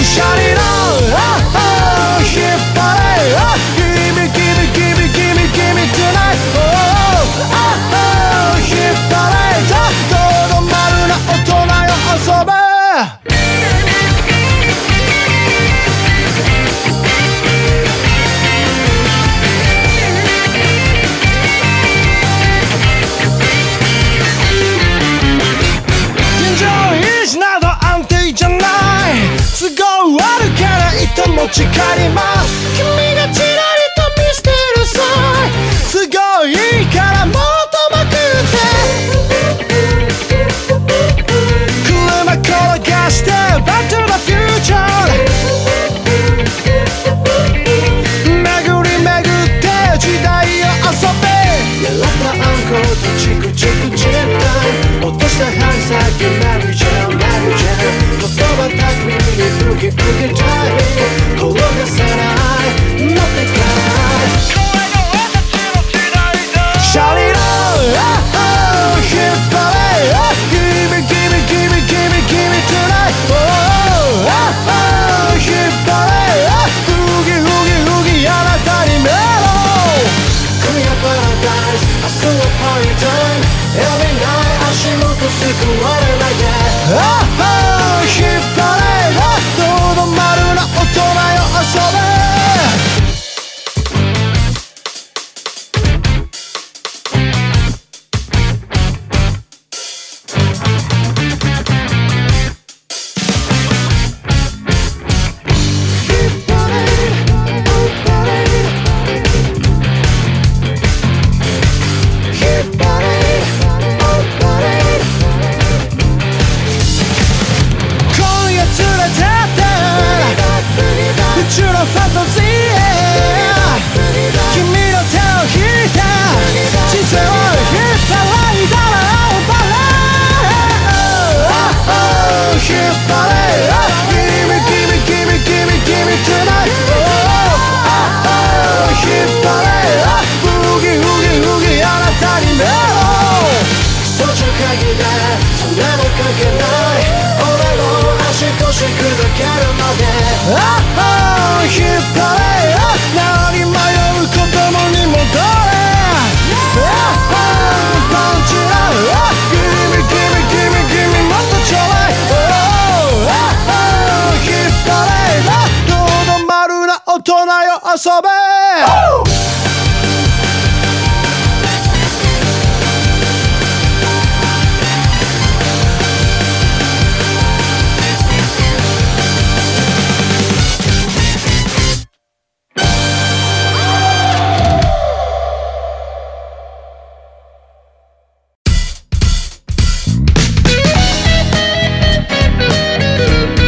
シャリの引っ張れ Gimme gimme gimme gimme gimme tonight 引っ張れとどまるな大人よ遊べ持ち帰ります君がちらりと見捨てるさすごいからもっとまくって車転がして Back to the future 巡り巡って時代を遊べ狙ったあんことチクチクチェッタイ落とした針先メリーちゃんメリーちゃん言葉巧みにウキウキタイ転がさない乗ってかないシャリの引っ張れ Gimme gimme gimme gimme gimme tonight 引っ張れフギフギフギあなたにメロクリアパラダイス明日はパーティータイム Every night 足元救われないで引っ張れとどまるな大人よ遊べファンタジー君の手を引いて人生を引っ張いたらバレ引っ張れ Gimme gimme gimme gimme gimme tonight 引っ張れフギフギフギあなたにメロクソ中鍵でそれも関係ない俺の足腰砕けるまで引っ張れ何迷うこともに戻れパンチラ Gimme gimme gimme gimme もっとちょうだい引っ張れとどまるな大人よ遊べ